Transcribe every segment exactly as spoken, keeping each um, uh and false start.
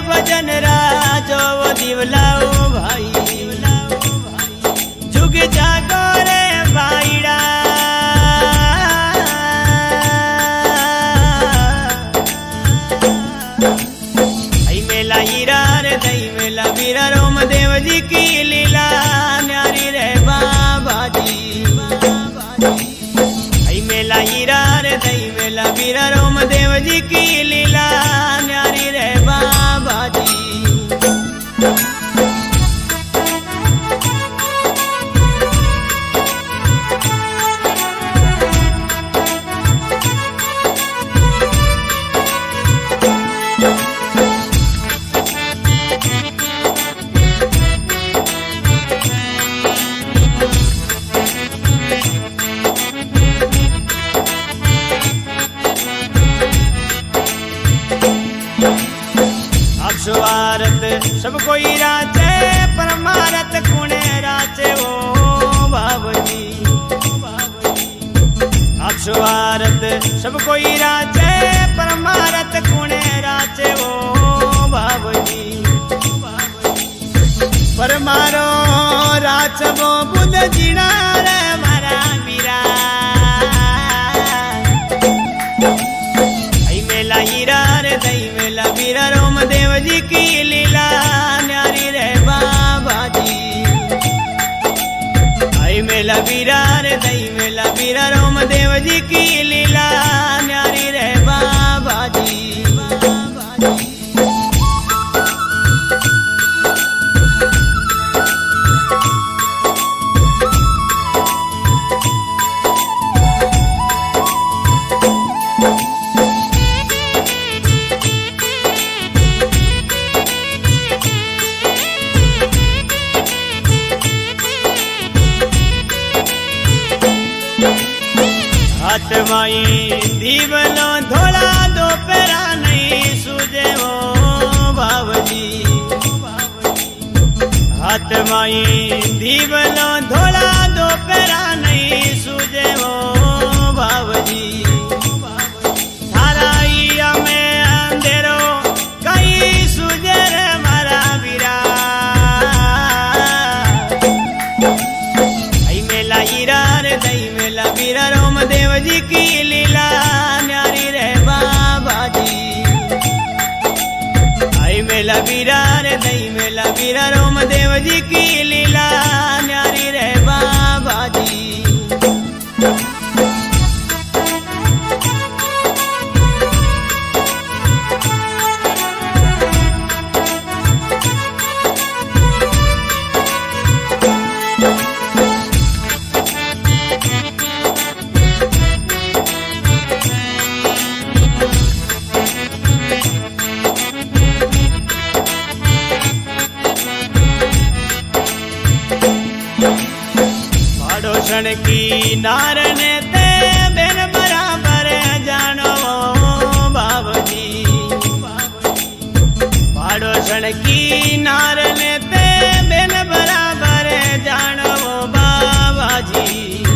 भजन राजो वो दिवलाओ भाई जुग जागो रे भाईड़ा आई मेला हीरा रे दई मेला वीरा रोम देव जी की लीला न्यारी रे बाबा जी आई मेला हीरा रे दई मेला वीरा रोम देव जी की लीला न्यारी रे बाबा जी। स्वारत सब कोई राचे परमारत कुणे राचे वो बाबजी आप स्वारत सब कोई राचे परमारत कुणे राचे वो बाबजी परमारो राच वो बुध जीना रे मारा मीरा आई मेला हीरा रे दई मेला वीरा रोम देव जी की लीला न्यारी रे बाबा जी आई मेला वीरा रे दई मेला वीरा रोम देव जी की लीला न्यारी रे बाबा जी। हाथ माई दीवलो धोला दो पेरा नहीं सूझे वो बाबजी हाथ माई दीवलो धोला दो पेरा नहीं सूझे वो बाबजी थाराइया में अंधेरो कई सूझे रे मारा वीरा आई मेला हीरा रे दई मेला वीरा रोम देव जी की लीला न्यारी रे बाबा जी आई मेला वीरा रे दई मेला वीरा रोम देव जी की लीला न्यारी रे बाबा जी। पड़ोसन की नारने ते बेन बराबर जानो बाबजी पड़ोसन की नारने ते बेन बराबर जानो बाबाजी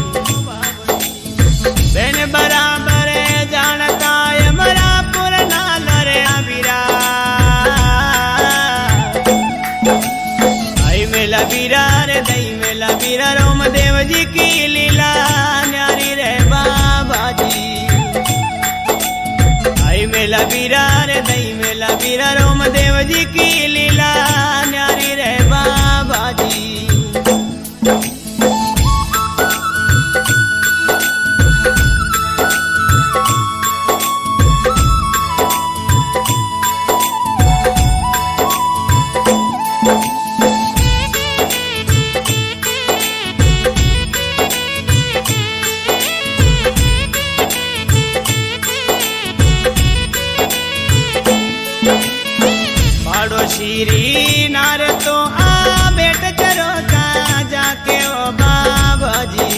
बेन बराबर जानता है मरा पुरना लरे वीरा आई मेला वीरा रे दई मेला वीरा रोम देव जी की लीला न्यारी रे बाबा जी आई मेला वीरा रे दई मेला वीरा रोम देव जी की लीला न्यारी रे बाबा जी। श्री नार तो आ बेट करो का जाके ओ बाबा जी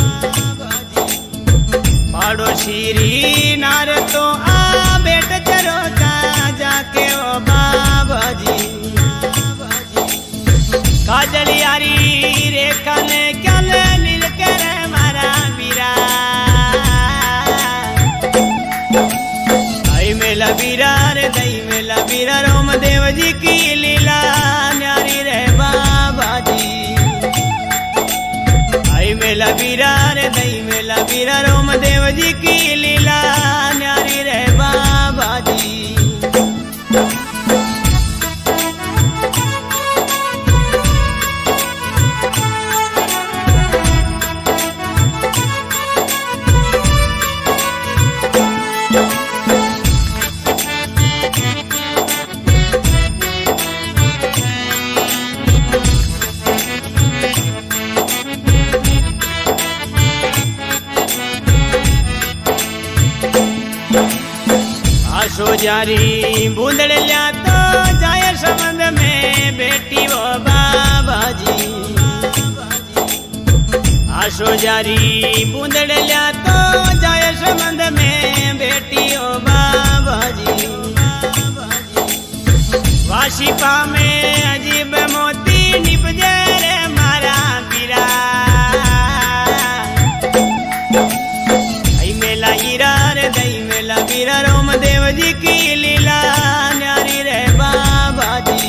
पाड़ो श्री नार तो आ बेट करो का जाके ओ बाबा जी काजल यारी रेखा ने क्या ले नील कर मारा वीरा आई मेला वीरा रे दई मेला वीरा रोम देव जी की लीला न्यारी रे बाबा जी। आई मेला बीरा रे दई मेला बीरा रोम देव जी की लीला न्यारी रे बाबा जी। आशो जारी बूंदड़ लिया तो जाए संबंध में बेटी वो बाबा जी। आशो जारी बूंदड़ लिया तो जाए संबंध में बेटी वो बाबा जी। वाशी पामे अजीब मोती निपजे रे मारा पीरा। आई मेला हीरा रे दई मेला बीरा रोम देव जी की लीला न्यारी रे बाबा जी।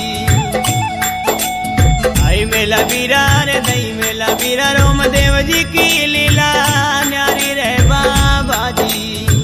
आई मेला बीरा रे दई मेला बीरा रोम देव जी की लीला न्यारी रे बाबा जी।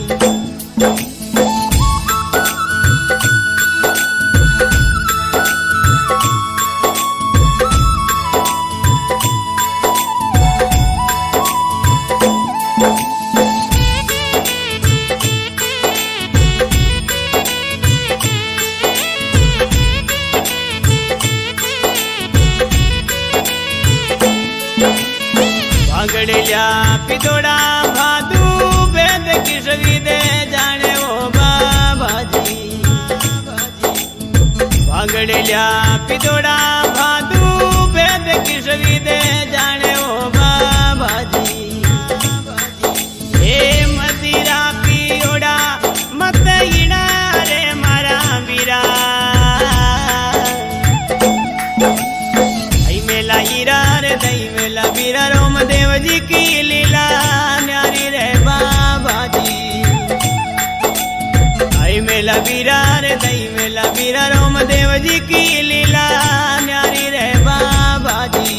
भागड़िया पिदोड़ा भादू वेद किसवी दे जाने वो बाबा जी। भागड़िया पिदोड़ा भादू वेद किसवी दे जाने वो बाबा जी। हे मदिरा पियोड़ा मत इना रे मारा बीरा। आई मेला हीरा रे दई मेला बीरा रोम देव जी की लीला न्यारी रे बाबा जी। आई मेला बीरा रे दई मेला बीरा रोम देव जी की लीला न्यारी रे बाबा जी।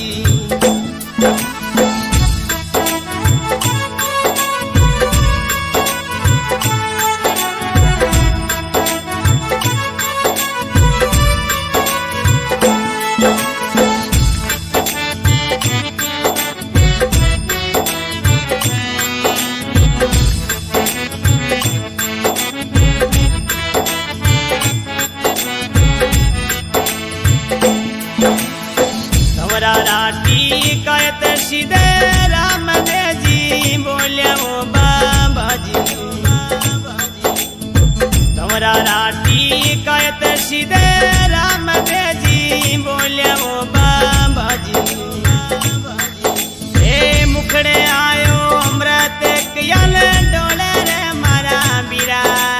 राटी कहत सीधे राम दे जी बोले वो बाबा जी। तमरा राटी कहत सीधे राम दे जी बोले वो बाबा जी। हे मुखड़े आयो अमृत कयल डोले रे मारा बीरा।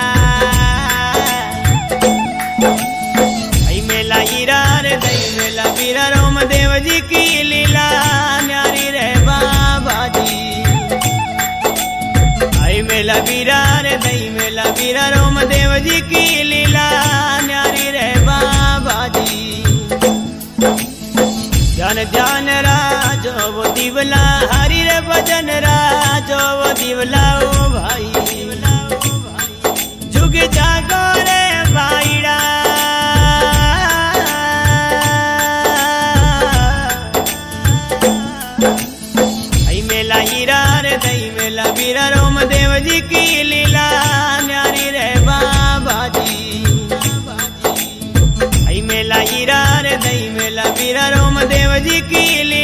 आई मेला हीरा रे दई मेला बीरा रोम देव जी की लीला न्यारी रे बाबा जी। आई मेला बीरा रे दई मेला बीरा रोम देव जी की लीला न्यारी रे बाबा जी। ध्यान ध्यान राजो वो दिवला हरि रे भजन राजो वो दिवला ओ भाई। जुग जागो रे भाईड़ा। मेला हीरा रे दई मेला बीरा रोम देव जी की लीला न्यारी रे बाबा जी। आई मेला हीरा रे दई मेला बीरा रोम देव जी की लीला।